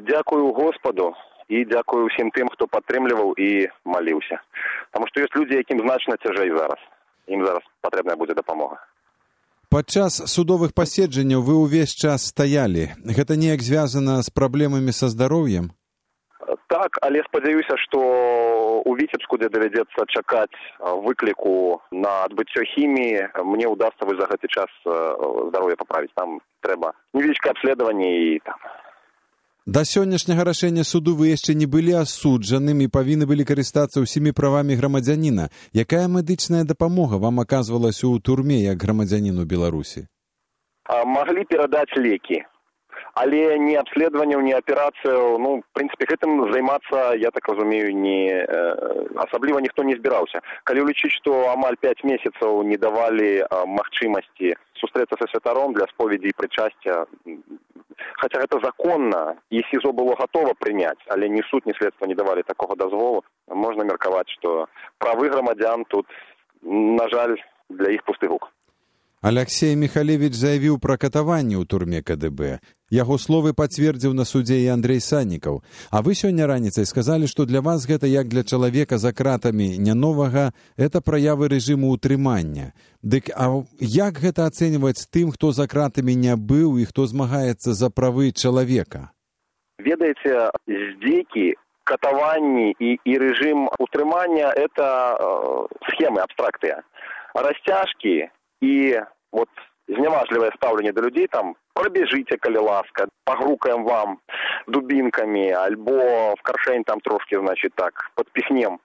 Дзякую Господу і дзякую ўсім тым, хто падтрымліваў і маліўся. Таму што ёсць людзі, якім значна цяжэй зараз. Ім зараз патрэбная будзе дапамога. Падчас судовых паседжанняў вы ўвесь час стаялі. Гэта неяк звязана з праблемамі са здароўем? Так, але спадзяюся, што у Віцебску, дзе давядзецца чакаць выкліку на адбыццё хіміі, мне ўдасца за гэты час здароўе паправіць. Там трэба невялічкае абследаванне і там. Да сённяшняга рашэння суду вы яшчэ не былі асуджаным і павінны былі карыстацца ўсімі правамі грамадзяніна. Якая медычная дапамога вам аказвалася ў турме як грамадзяніну Беларусі? Маглі перадаць лекі, але ні абследаванняў, ні аперацыяў, в прынцыпе, гэтым займацца, я так разумею, асабліва ніхто не збіраўся. Калі лічыць, што амаль 5 месяцаў не давалі магчымасці сустрэцца са святаром для споведзі і прычасця, хаця гэта законна, і СІЗО было гатова прыняць, але ні суд, ні следства не давалі такога дазволу, можна меркаваць, што правы грамадзян тут, на жаль, для іх пусты гук. Алексей Михалевич заявіў пра катаванне ў турме КДБ. Яго словы пацвердзіў на судзе і Андрей Саннікаў. А вы сёння раніцай сказалі, што для вас гэта, як для чалавека за кратамі не новага, это праявы рэжыму ўтрымання. Дык а як гэта ацэньваць тым, хто за кратамі не быў і хто змагаецца за правы чалавека? Ведаеце, здзекі, катаванні і рэжым утрымання – это схемы абстрактыя. Расцяжкі і зняважлівае стаўленне да людзей, там, прабежыце, калі ласка, пагрукаем вам дубінкамі, альбо в каршэнь там трошки, падпіхнем.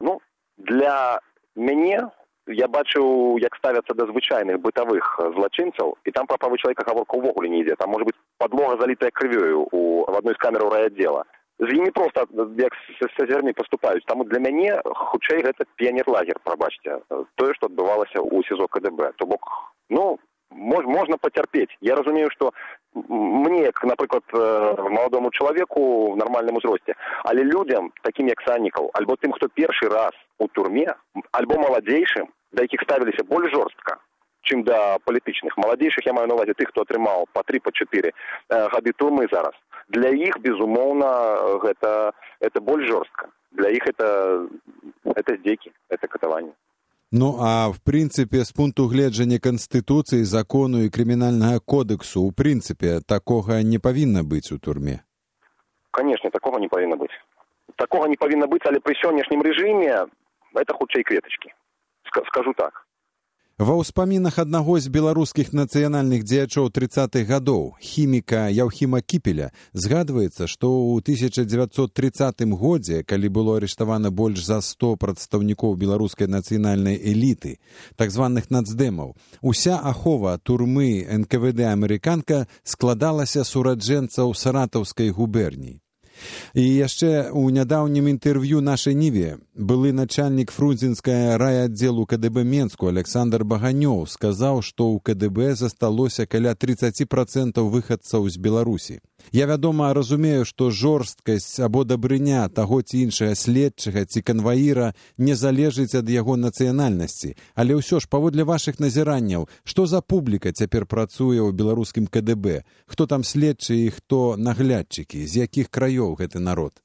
Для мяне, я бачыў, як ставяцца да звычайных бытавых злачынцаў, і там пра правы чалавека гаворка ўвогуле не ідзе. Там, можа быць, падлога залітая крывёю в адной з камераў райаддзела. З імі проста, як са зверней паступаюць. Таму для мяне, хутчэй, гэта піянер-лагер, прабачце, тое, што адбывалася ў СІЗО КДБ. То бок, можна пацярпець. Я разумею, што мне, як, напрыклад, маладому чалавеку в нармальным узросце, але людзям, такім як Саннікаў, альбо тым, хто першы раз у турме, альбо маладзейшым, да якіх ставіліся больш жорстка, чым да палітычных. Маладзейшых я маю на увазе тых, хто атрымаў па 3-4 гады турмы зараз. Для іх, безумоўна, гэта больш жорстка. Для іх это здзекі, это катаванне. А в прынцыпе, з пункту гледжання Канстытуцыі, закону і крымінальнага кодексу, у прынцыпе, такога не павінна быць у турме? Канешне, такога не павінна быць. Такога не павінна быць, але пры сённяшнім рэжыме это хутчэй кветачкі. Скажу так. Ва ўспамінах аднаго з беларускіх нацыянальных дзеячоў 30-х гадоў, хіміка Яўхіма Кіпеля, згадваецца, што ў 1930 годзе, калі было арыштавана больш за 100 прадстаўнікоў беларускай нацыянальнай эліты, так званых нацдэмаў, уся ахова турмы НКВД амерыканка складалася з ураджэнцаў Саратаўскай губерніі. І яшчэ ў нядаўнім інтэрв'ю нашай Ніве былы начальнік фрунзенскага райаддзелу КДБ Менску Александр Баганёў сказаў, што ў КДБ засталося каля 30% выхадцаў з Беларусі. Я, вядома, разумею, што жорсткасць або дабрыня таго ці іншага следчага ці канваіра не залежыць ад яго нацыянальнасці, але ўсё ж, паводле вашых назіранняў, што за публіка цяпер працуе ў беларускім КДБ? Хто там следчы і хто наглядчыкі? З якіх краёў гэты народ?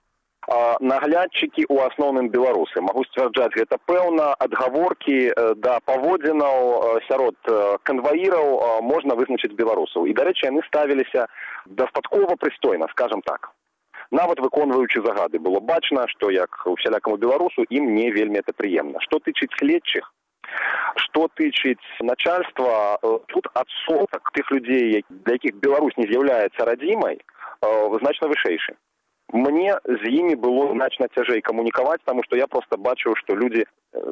Наглядчыкі ў асноўным беларусы. Магу сцвярджаць гэта пэўна. Адгаворкі да паводзінаў сярод канваіраў можна вызначыць беларусаў. І, дарэчы, яны ставіліся дастаткова прыстойна, скажам так. Нават выконваючы загады. Было бачна, што як усялякаму беларусу ім не вельмі это прыемна. Што тычыць следчых, што тычыць начальства, тут адсотак тых людзей, для якіх Беларусь не з'яўляецца радзімай, значна вышэйшы. Мне з імі было значна цяжэй камунікаваць, таму што я проста бачыў, што людзі,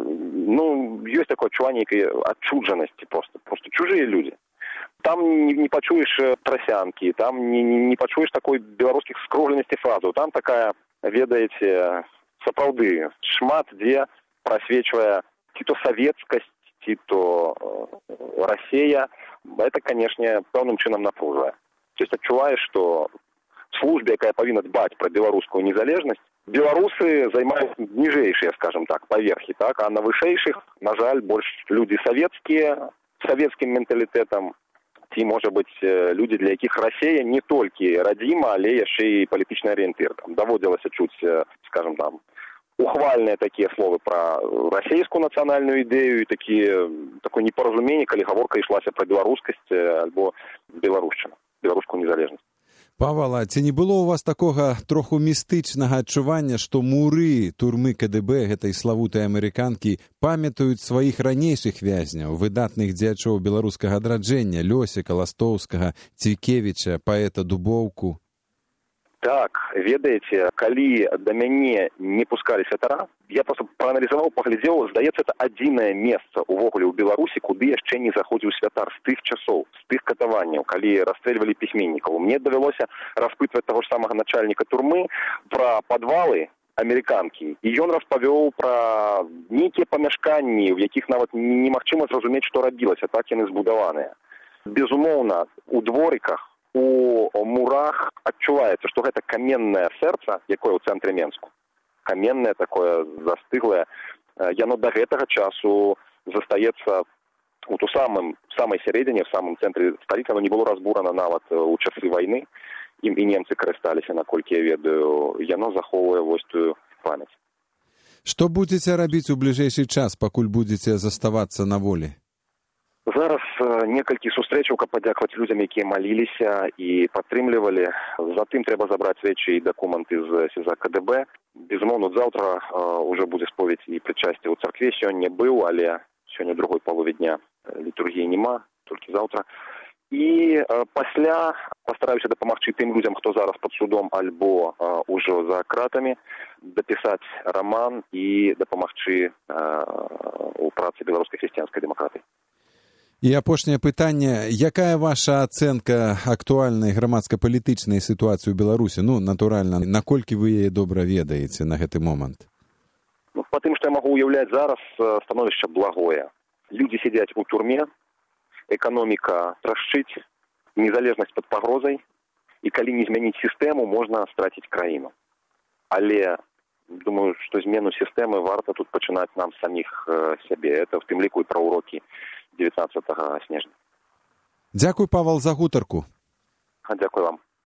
ёсць такое адчуванне нейкай адчужанасці проста чужыя людзі. Там не пачуеш трасянкі, там не пачуеш такой беларускіх скругленасці фразаў. Там такая, ведаеце, сапраўды, шмат дзе прасвечвае ці то савецкасць, ці то Расія. Это, канешне, пэўным чынам напружвае. То есть адчуваеш, што службе, якая павінна дбаць пра беларускую незалежнасць, беларусы займаюць ніжэйшыя, скажем так, паверхі, так? А на вышэйшых, на жаль, больш людзі савецкія, савецкім менталітэтам, ці, можа быць, людзі, для якіх Расія не толькі радзіма, але яшчэ і палітычны арыентыр. Даводзілася чуць, скажем, там, ухвальныя такія словы пра расійскую нацыянальную ідэю і такое непаразуменне, калі гаворка ішлася пра беларускасць альбо беларушчыну, беларускую незалежнасць. Павал, а ці не было у вас такога троху містычнага адчування, што муры турмы КДБ гэтай славутай амерыканкі памятаюць сваіх ранейшых вязняў, выдатных дзеячоў беларускага адраджэння, Лёсіка, Ластоўскага, Цвікевіча, паэта Дубоўку? Так, ведаеце, калі да мяне не пускалі святара, я просто прааналізаваў, паглядзеў, здаецца, это адзінае месца увогуле ў Беларусі, куды яшчэ не заходзіў святар з тых часоў, з тых катаванняў, калі расстрэльвалі пісьменнікаў. Мне давялося распытваць таго ж самага начальніка турмы пра падвалы амерыканкі, і ён распавёў пра нейкія памяшканні, у якіх нават немагчыма зразумець, што рабілася, так яны збудаваныя. Безумоўна, у дворыках, у мурах адчуваецца, што гэта каменнае сэрца, якое ў цэнтры Менску, каменнае такое застыглае, яно да гэтага часу застаецца у самай сярэдзіне, в самым цэнтры сталіцы, оно не было разбурана нават у часы вайны, ім і немцы карысталіся, наколькі я ведаю, яно захоўвае вось тую памяць. Што будзеце рабіць у бліжэйшы час, пакуль будзеце заставацца на волі? Зараз некалькі сустрэчаў, каб падзякаваць людзям, якія маліліся і падтрымлівалі. Затым трэба забраць рэчы і дакументы з СІЗА КДБ. Безумоўна, заўтра ўжо будзе споведь і прычасце ў царкве. Сёння быў, але сёння другой палове дня літургіі няма, толькі заўтра. І пасля пастараюся дапамагчы тым людзям, хто зараз пад судом альбо ўжо за кратамі, дапісаць раман і дапамагчы ў працы беларускай хрысціянскай дэмакратыі. І апошняе пытанне, якая ваша ацэнка актуальнай грамадска-палітычнай сітуацыі ў Беларусі? Ну, натуральна, наколькі вы яе добра ведаеце на гэты момант? Ну, па тым, што я магу ўяўляць зараз, становішча благое. Людзі сядзяць у турме, эканоміка трашчыць, незалежнасць пад пагрозай, і калі не змяніць сістэму, можна страціць краіну. Але думаю, што змену сістэмы варта тут пачынаць нам саміх сябе. Это в тым ліку і пра урокі 19 снежня. Дзякуй, Павал, за гутарку. Дзякуй вам.